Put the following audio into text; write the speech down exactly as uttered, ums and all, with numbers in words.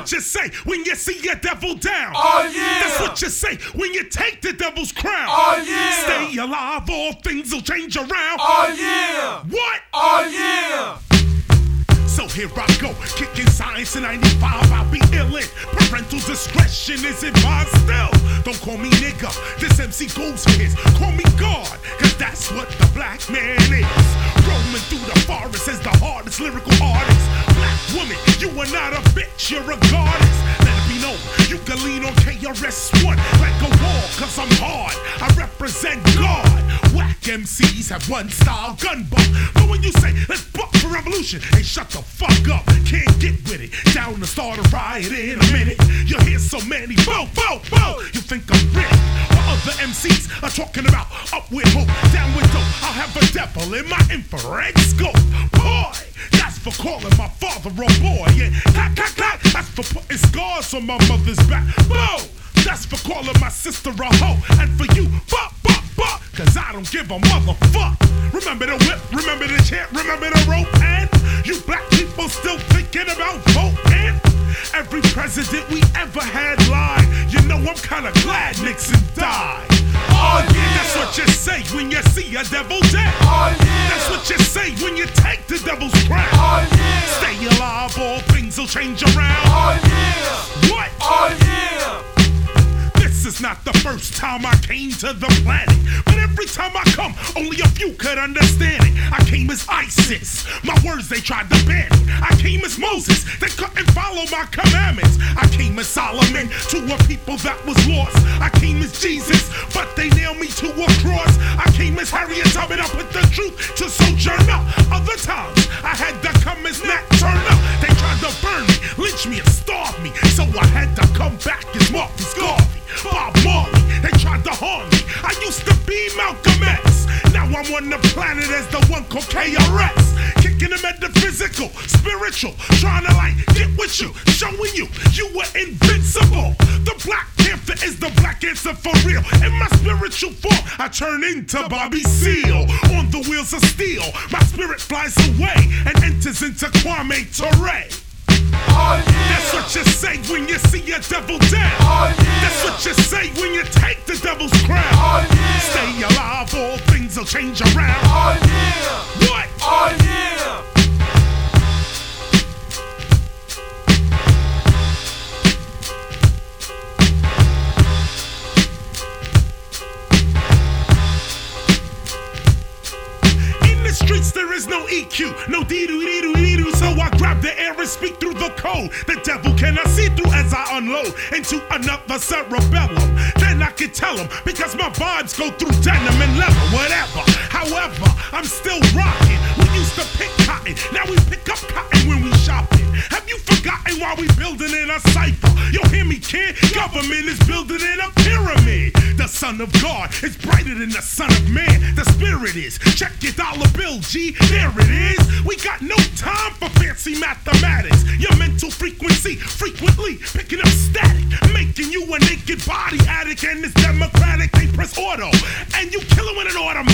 what you say when you see a devil down. Oh yeah. That's what you say when you take the devil's crown. Oh yeah. Stay alive, all things will change around. Oh yeah. What? Oh yeah. So here I go, kicking science in ninety-five, I'll be illin'. Parental discretion is advised still. Don't call me nigga, this M C goes for his. Call me God, cause that's what the black man is. Roaming through the forest as the hardest lyrical artist. Black woman, you are not a bitch, you're a goddess. Let it be known, you can lean on K R S One like a wall, cause I'm hard. I represent God. Whack M Cs have one style, gun buck. But when you say, let's buck for revolution, hey, shut the fuck up, can't get with it. Down to start a riot in a minute. You hear so many, bow, bow, bow. You think I'm rich, while other M Cs are talking about up with hope, down with dope. I'll have a devil in my infrared scope. Boy, that's for calling my father a boy. Yeah, clack, clack, clack. That's for putting scars on my mother's back. Bow, that's for calling my sister a hoe. And for you, buck, buck, buck, cause I don't give a motherfuck. Remember the whip, remember the chant, remember the rope, and you black people still thinking about voting? Every president we ever had lied. You know I'm kinda glad Nixon died. Oh yeah. That's what you say when you see a devil dead. Oh yeah. That's what you say when you take the devil's crown. Oh yeah. Stay alive, all things will change around. Oh yeah. What? Oh yeah. This is not the first time I came to the planet, but every time I come, only a few could understand it. I came as ISIS, my words they tried to ban it. I came as Moses, they couldn't follow my commandments. I came as Solomon, to a people that was lost. I came as Jesus, but they nailed me to a cross. I came as Harriet Tubman, I put the truth to Sojourner. Other times, I had to come as Nat Turner. They tried to burn me, lynch me, and starve me, so I had to come back as Marcus Garvey, Bob Marley. They tried to harm me. I used to be Malcolm X. Now I'm on the planet as the one called K R S. Kicking the metaphysical, spiritual, trying to like get with you, showing you you were invincible. The Black Panther is the black answer for real. In my spiritual form, I turn into Bobby Seale. On the wheels of steel, my spirit flies away and enters into Kwame Ture. Oh yeah. That's what you say when you see a devil down. Oh yeah. That's what you say when you take the devil's crown. Oh yeah. Stay alive, all things will change around. Oh yeah. What? Oh yeah. Streets there is no E Q, no dee-doo-dee-doo-dee-doo. So I grab the air and speak through the code. The devil cannot see through as I unload into another cerebellum. Then I can tell him, because my vibes go through denim and leather, whatever. However, I'm still rocking. We used to pick cotton, now we pick up cotton when we shopping. Have you forgotten why we building in a cipher? Yo, hear me, kid? Government is building in a pyramid. The son of God is brighter than the son of man. The spirit is. Check your dollar bill, G. There it is. We got no time for fancy mathematics. Your mental frequency frequently picking up static, making you a naked body addict. And it's democratic. They press auto, and you kill it with an automatic.